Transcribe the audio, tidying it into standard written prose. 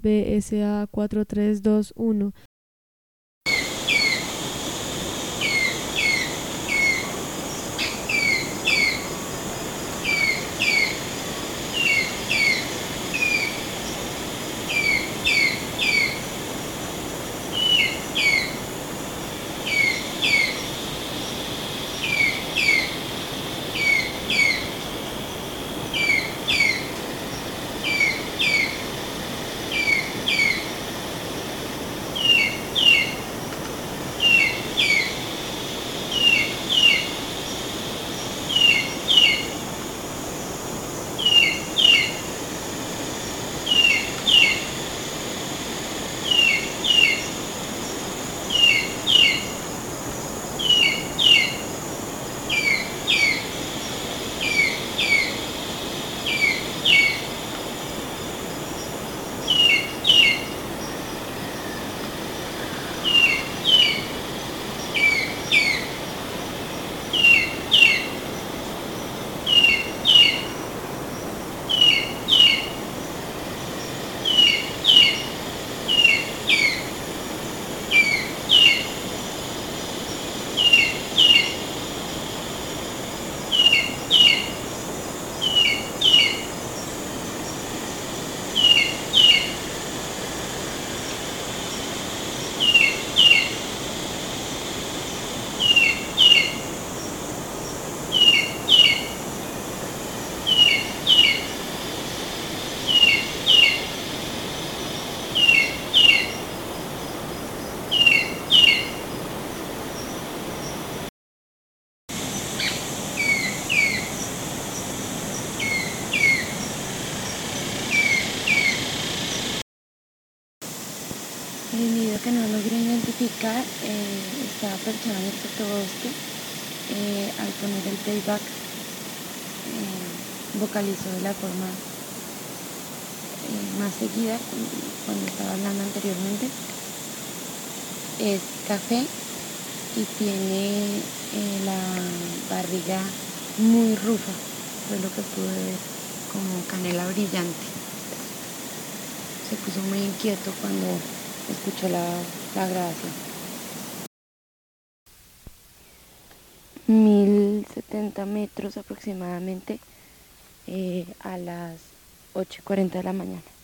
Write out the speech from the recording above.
BSA 4321. El nido que no logré identificar estaba perchado en el sotobosque. Al poner el playback vocalizó de la forma más seguida cuando estaba hablando anteriormente. Es café y tiene la barriga muy rufa, fue lo que pude ver, como canela brillante. Se puso muy inquieto cuando escuchó la grabación. 1070 metros aproximadamente, a las 8:40 de la mañana.